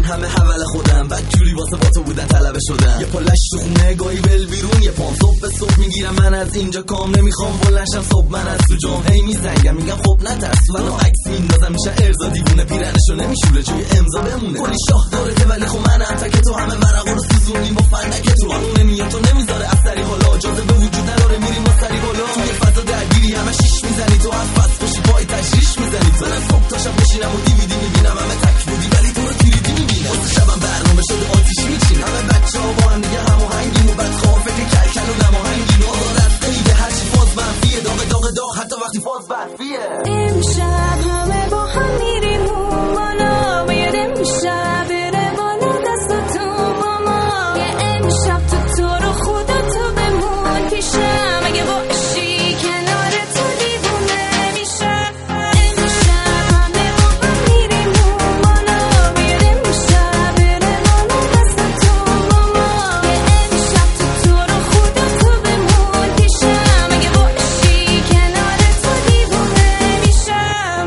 همه حول خودم، بعد جوری واسه با تو بودن طلبه شدم. یه پلش تو خونه گاهی ول بیرون، یه پام صبح به صبح میگیرم من از اینجا کام. نمیخوام بلنشم صبح من از تو جام. هی میزنگم میگم خب نترس، منو عکس میندازم میشه ارضا دیوونه. پیرنشو نمیشوره جوی امضا بمونه. کلی شاه داره ولی خب منم تک تو، همه ورقا رو سوزونیم با فندک تو. قانون نمیاد تو نمیذاره اثری، حالا اجازه به وجود نداره میریم با سری بالا. توی فضا درگیری همه شیش میزنی تو، از پس باشی پای تشریش میزنی تو. من صبح تا شب میشینم و دیویدی میبینم، همه تک بودی ولی تو رو تیریدی میبینم. واسه شبم برنامه شده آتیش میچینم، همه بچه‌ها با هم دیگه هماهنگیم و بعد خواه فکر کلکل و نماهنگیم. آقا رفته میده هرچی فاز منفیه، داغ داغ داغ حتی وقتی فاز برفیه. امشب همه با هم میریم اون بالا، باید امشب بره بالا دستاتون با ما. یه امشب تو رو خدا تو بمون پیشم، اگه باشی کنار تو دیوونه میشم. امشب همه با هم میریم اون بالا، باید امشب بره بالا دستاتون با ما. یه امشب تو رو خدا تو بمون پیشم، اگه باشی کنار تو دیوونه میشم.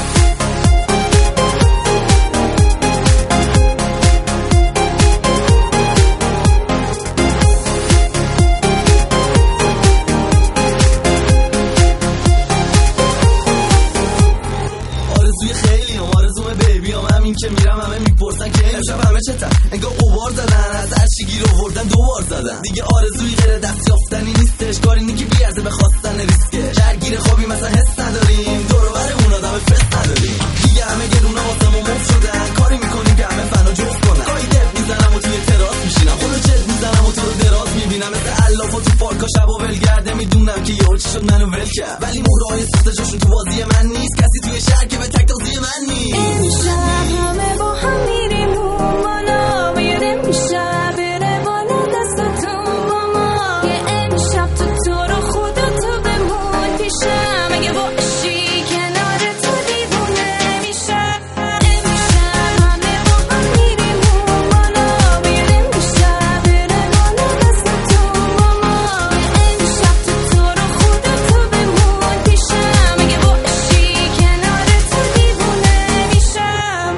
آرزوی خیلی هم آرزوم بیبی هم، همین که میرم همه میپرسن که امشب همه چتن. انگار قبار زدن از هر چی گیر آوردن دوبار زدن. دیگه آرزوی غیر دست یافتنی نیستش، کاری نی که بیارزه به خواستن ریسکه. درگیر خوابی مثلا حس نداریم، دور و برمون آدم فست نداریم. دیگه همه گرونا واسمون مف شدن، کاری میکنیم که همه فنا جفت کنن. گاهی دپ میزنم و توی تراس میشینم، خودو جد میزنم و تو رو دراز میبینم. مثل الاف و تو پارکا شب و ولگرده میدونم که یهو چی شد منو ول کرد. ولی مهرهای سوخته جاشون تو بازی من نیست، کسی توی شهر که به تک تازی من نیست. امشب همه با هم میریم اون بالا، باید امشب بره بالا دستاتون با ما. یه امشب تو رو خدا تو بمون پیشم، اگه باشی کنار تو دیوونه میشم. امشب همه با هم میریم اون بالا، باید امشب بره بالا دستاتون با ما. یه امشب تو رو خدا تو بمون پیشم، اگه باشی کنار تو دیوونه میشم.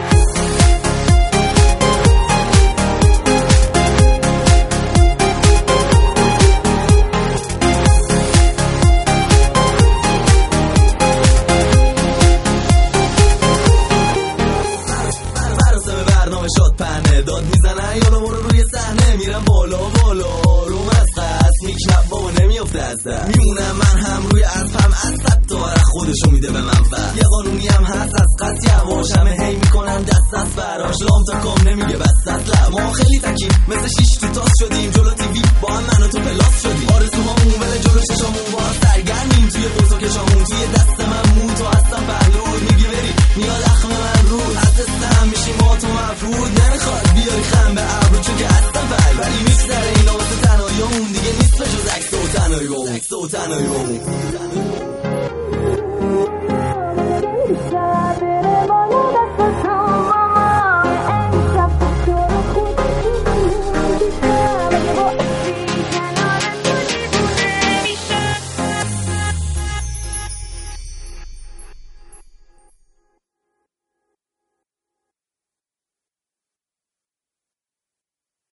مراسم برنامه شاد پهنه داد میزنن، یالا برو روی صحنه میرم بالا بالا روم از قصد میکنم بابا نمیافته از دست. میمونم من هم روی اسب، هم از صد تا ورق خودشو میده به من فر. یه قانونی هم هست از قصد یواش، همه هی میکنن دست از براش. لام تا کام نمیگه بست از لب، ما خیلی تکیم مثل شیش تو تاس شدیم. جلو تیوی با هم من و تو پلاس شدیم. آرزوهامون ولی جلو چشامون با هم سرگرمیم. توی قوس و کشامون توی دست من مو تو هستم بهلول میگی